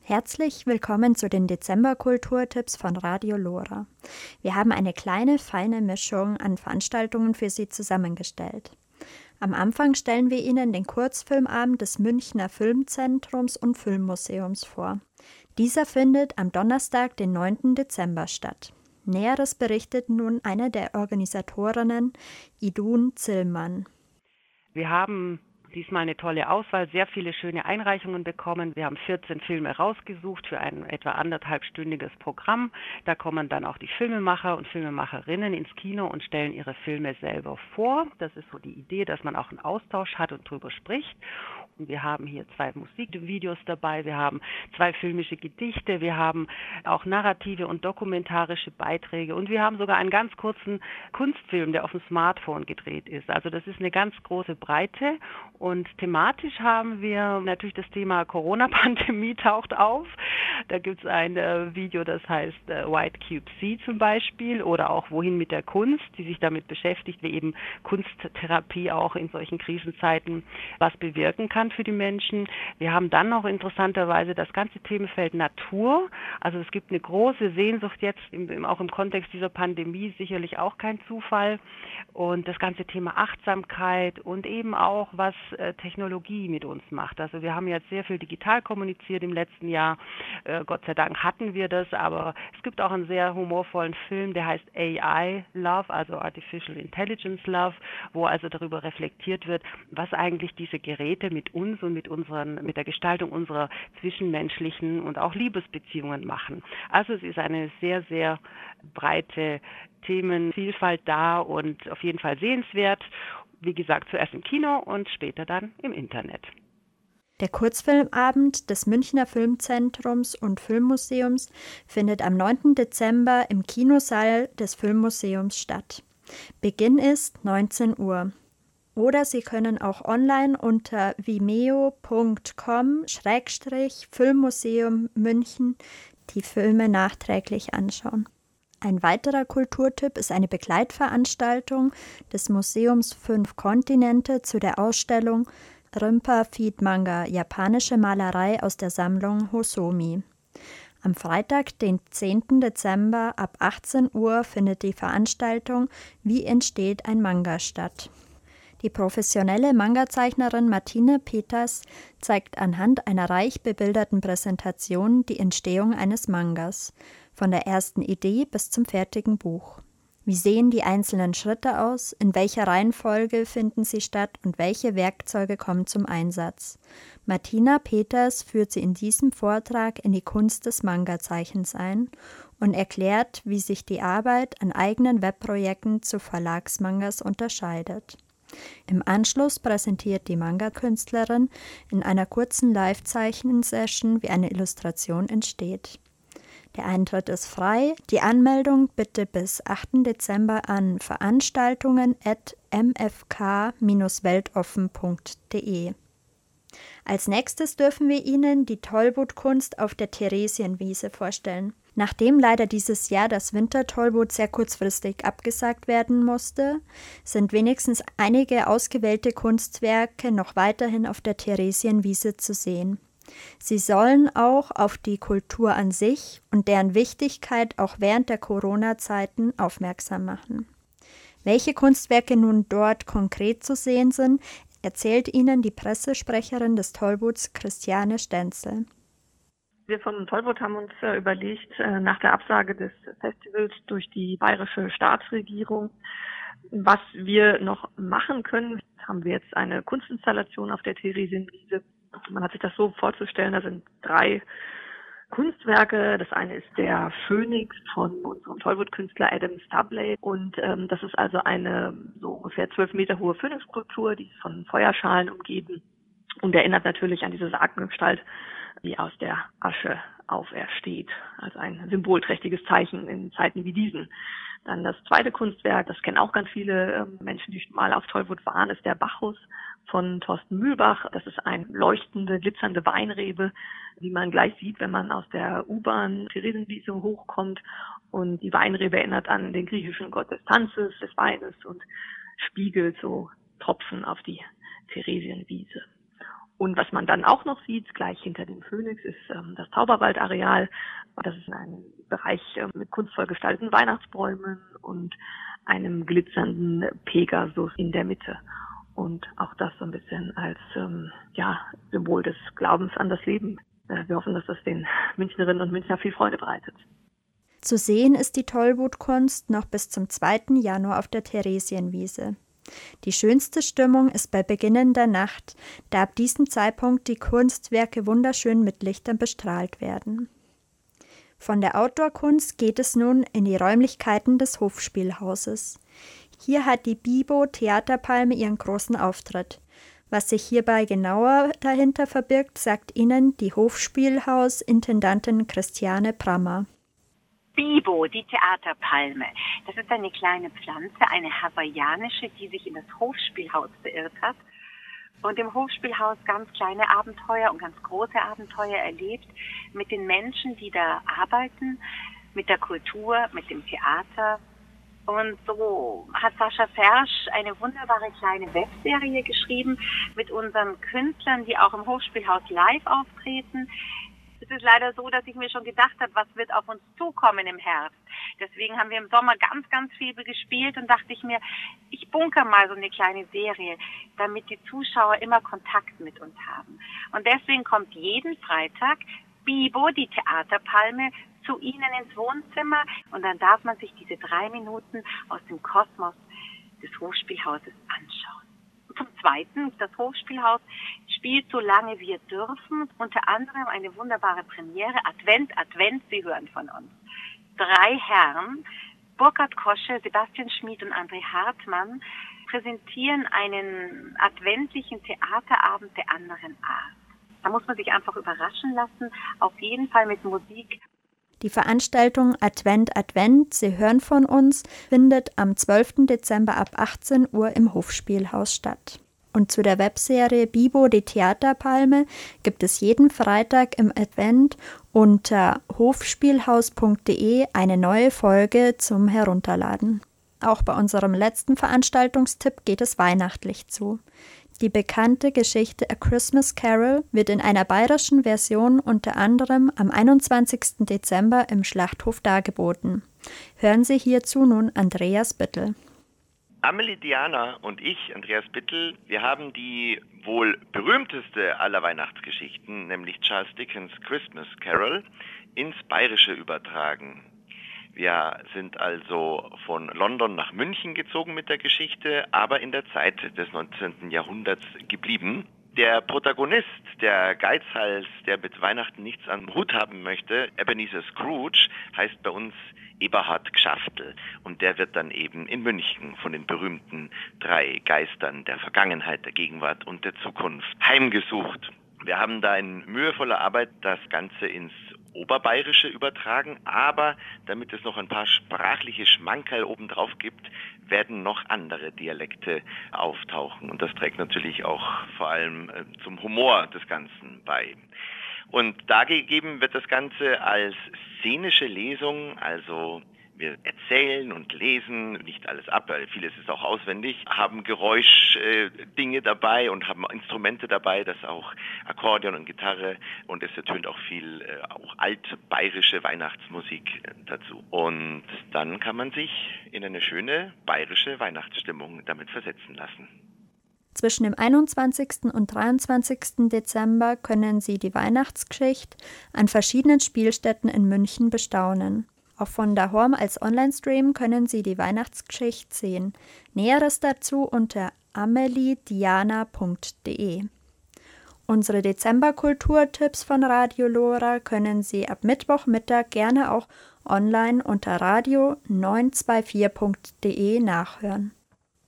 Herzlich willkommen zu den Dezember-Kulturtipps von Radio Lora. Wir haben eine kleine, feine Mischung an Veranstaltungen für Sie zusammengestellt. Am Anfang stellen wir Ihnen den Kurzfilmabend des Münchner Filmzentrums und Filmmuseums vor. Dieser findet am Donnerstag, den 9. Dezember statt. Näheres berichtet nun eine der Organisatorinnen, Idun Zillmann. Wir haben diesmal eine tolle Auswahl, sehr viele schöne Einreichungen bekommen. Wir haben 14 Filme rausgesucht für ein etwa 1,5-stündiges Programm. Da kommen dann auch die Filmemacher und Filmemacherinnen ins Kino und stellen ihre Filme selber vor. Das ist so die Idee, dass man auch einen Austausch hat und drüber spricht. Und wir haben hier 2 Musikvideos dabei, wir haben 2 filmische Gedichte, wir haben auch narrative und dokumentarische Beiträge und wir haben sogar einen ganz kurzen Kunstfilm, der auf dem Smartphone gedreht ist. Also das ist eine ganz große Breite. Und thematisch haben wir natürlich das Thema Corona-Pandemie taucht auf. Da gibt es ein Video, das heißt White Cube C zum Beispiel oder auch Wohin mit der Kunst, die sich damit beschäftigt, wie eben Kunsttherapie auch in solchen Krisenzeiten was bewirken kann für die Menschen. Wir haben dann noch interessanterweise das ganze Themenfeld Natur. Also es gibt eine große Sehnsucht jetzt, auch im Kontext dieser Pandemie, sicherlich auch kein Zufall. Und das ganze Thema Achtsamkeit und eben auch, was Technologie mit uns macht. Also wir haben jetzt sehr viel digital kommuniziert im letzten Jahr. Gott sei Dank hatten wir das, aber es gibt auch einen sehr humorvollen Film, der heißt AI Love, also Artificial Intelligence Love, wo also darüber reflektiert wird, was eigentlich diese Geräte mit uns und mit der Gestaltung unserer zwischenmenschlichen und auch Liebesbeziehungen machen. Also es ist eine sehr, sehr breite Themenvielfalt da und auf jeden Fall sehenswert. Wie gesagt, zuerst im Kino und später dann im Internet. Der Kurzfilmabend des Münchner Filmzentrums und Filmmuseums findet am 9. Dezember im Kinosaal des Filmmuseums statt. Beginn ist 19 Uhr. Oder Sie können auch online unter vimeo.com/Filmmuseum München die Filme nachträglich anschauen. Ein weiterer Kulturtipp ist eine Begleitveranstaltung des Museums 5 Kontinente zu der Ausstellung Rimpa Feed Manga, japanische Malerei aus der Sammlung Hosomi. Am Freitag, den 10. Dezember ab 18 Uhr findet die Veranstaltung Wie entsteht ein Manga statt. Die professionelle Manga-Zeichnerin Martine Peters zeigt anhand einer reich bebilderten Präsentation die Entstehung eines Mangas, von der ersten Idee bis zum fertigen Buch. Wie sehen die einzelnen Schritte aus, in welcher Reihenfolge finden sie statt und welche Werkzeuge kommen zum Einsatz? Martina Peters führt sie in diesem Vortrag in die Kunst des Manga-Zeichens ein und erklärt, wie sich die Arbeit an eigenen Webprojekten zu Verlagsmangas unterscheidet. Im Anschluss präsentiert die Manga-Künstlerin in einer kurzen Live-Zeichen-Session, wie eine Illustration entsteht. Der Eintritt ist frei. Die Anmeldung bitte bis 8. Dezember an veranstaltungen@mfk-weltoffen.de. Als nächstes dürfen wir Ihnen die Tollwut-Kunst auf der Theresienwiese vorstellen. Nachdem leider dieses Jahr das Wintertollwut sehr kurzfristig abgesagt werden musste, sind wenigstens einige ausgewählte Kunstwerke noch weiterhin auf der Theresienwiese zu sehen. Sie sollen auch auf die Kultur an sich und deren Wichtigkeit auch während der Corona-Zeiten aufmerksam machen. Welche Kunstwerke nun dort konkret zu sehen sind, erzählt Ihnen die Pressesprecherin des Tollwuts, Christiane Stenzel. Wir vom Tollwut haben uns überlegt, nach der Absage des Festivals durch die bayerische Staatsregierung, was wir noch machen können. Haben wir jetzt eine Kunstinstallation auf der Theresienwiese. Man hat sich das so vorzustellen, da sind 3 Kunstwerke. Das eine ist der Phönix von unserem Tollwut-Künstler Adam Stubley und das ist also eine so ungefähr 12 Meter hohe Phönixskulptur, die ist von Feuerschalen umgeben und erinnert natürlich an diese Sagengestalt, die aus der Asche aufersteht. Also ein symbolträchtiges Zeichen in Zeiten wie diesen. Dann das zweite Kunstwerk, das kennen auch ganz viele Menschen, die schon mal auf Tollwut waren, ist der Bacchus von Thorsten Mühlbach. Das ist eine leuchtende, glitzernde Weinrebe, die man gleich sieht, wenn man aus der U-Bahn Theresienwiese hochkommt. Und die Weinrebe erinnert an den griechischen Gott des Tanzes, des Weines und spiegelt so Tropfen auf die Theresienwiese. Und was man dann auch noch sieht, gleich hinter dem Phönix, ist das Zauberwaldareal. Das ist ein Bereich mit kunstvoll gestalteten Weihnachtsbäumen und einem glitzernden Pegasus in der Mitte. Und auch das so ein bisschen als Symbol des Glaubens an das Leben. Wir hoffen, dass das den Münchnerinnen und Münchner viel Freude bereitet. Zu sehen ist die Tollwutkunst noch bis zum 2. Januar auf der Theresienwiese. Die schönste Stimmung ist bei Beginn der Nacht, da ab diesem Zeitpunkt die Kunstwerke wunderschön mit Lichtern bestrahlt werden. Von der Outdoor-Kunst geht es nun in die Räumlichkeiten des Hofspielhauses. Hier hat die Bibo Theaterpalme ihren großen Auftritt. Was sich hierbei genauer dahinter verbirgt, sagt Ihnen die Hofspielhaus-Intendantin Christiane Prammer. Bibo, die Theaterpalme. Das ist eine kleine Pflanze, eine hawaiianische, die sich in das Hofspielhaus verirrt hat und im Hofspielhaus ganz kleine Abenteuer und ganz große Abenteuer erlebt mit den Menschen, die da arbeiten, mit der Kultur, mit dem Theater. Und so hat Sascha Fersch eine wunderbare kleine Webserie geschrieben mit unseren Künstlern, die auch im Hofspielhaus live auftreten. Es ist leider so, dass ich mir schon gedacht habe, was wird auf uns zukommen im Herbst. Deswegen haben wir im Sommer ganz, ganz viel gespielt und dachte ich mir, ich bunker mal so eine kleine Serie, damit die Zuschauer immer Kontakt mit uns haben. Und deswegen kommt jeden Freitag Bibo, die Theaterpalme, zu Ihnen ins Wohnzimmer und dann darf man sich diese 3 Minuten aus dem Kosmos des Hofspielhauses anschauen. Zum Zweiten, das Hofspielhaus spielt so lange wir dürfen, unter anderem eine wunderbare Premiere, Advent, Sie hören von uns. 3 Herren, Burkhard Kosche, Sebastian Schmid und André Hartmann, präsentieren einen adventlichen Theaterabend der anderen Art. Da muss man sich einfach überraschen lassen, auf jeden Fall mit Musik. Die Veranstaltung Advent, Sie hören von uns, findet am 12. Dezember ab 18 Uhr im Hofspielhaus statt. Und zu der Webserie Bibo, die Theaterpalme, gibt es jeden Freitag im Advent unter hofspielhaus.de eine neue Folge zum Herunterladen. Auch bei unserem letzten Veranstaltungstipp geht es weihnachtlich zu. Die bekannte Geschichte A Christmas Carol wird in einer bayerischen Version unter anderem am 21. Dezember im Schlachthof dargeboten. Hören Sie hierzu nun Andreas Bittel. Amelie Diana und ich, Andreas Bittel, wir haben die wohl berühmteste aller Weihnachtsgeschichten, nämlich Charles Dickens' Christmas Carol, ins Bayerische übertragen. Wir sind also von London nach München gezogen mit der Geschichte, aber in der Zeit des 19. Jahrhunderts geblieben. Der Protagonist, der Geizhals, der mit Weihnachten nichts am Hut haben möchte, Ebenezer Scrooge, heißt bei uns Eberhard Gschaftel. Und der wird dann eben in München von den berühmten 3 Geistern der Vergangenheit, der Gegenwart und der Zukunft heimgesucht. Wir haben da in mühevoller Arbeit das Ganze ins Oberbayerische übertragen, aber damit es noch ein paar sprachliche Schmankerl obendrauf gibt, werden noch andere Dialekte auftauchen. Und das trägt natürlich auch vor allem zum Humor des Ganzen bei. Und dargegeben wird das Ganze als szenische Lesung, also wir erzählen und lesen nicht alles ab, weil vieles ist auch auswendig, haben Geräuschdinge dabei und haben Instrumente dabei, das auch Akkordeon und Gitarre, und es ertönt auch viel auch altbayerische Weihnachtsmusik dazu. Und dann kann man sich in eine schöne bayerische Weihnachtsstimmung damit versetzen lassen. Zwischen dem 21. und 23. Dezember können Sie die Weihnachtsgeschichte an verschiedenen Spielstätten in München bestaunen. Auch von daheim als Online-Stream können Sie die Weihnachtsgeschichte sehen. Näheres dazu unter ameliediana.de. Unsere Dezember-Kulturtipps von Radio Lora können Sie ab Mittwochmittag gerne auch online unter radio924.de nachhören.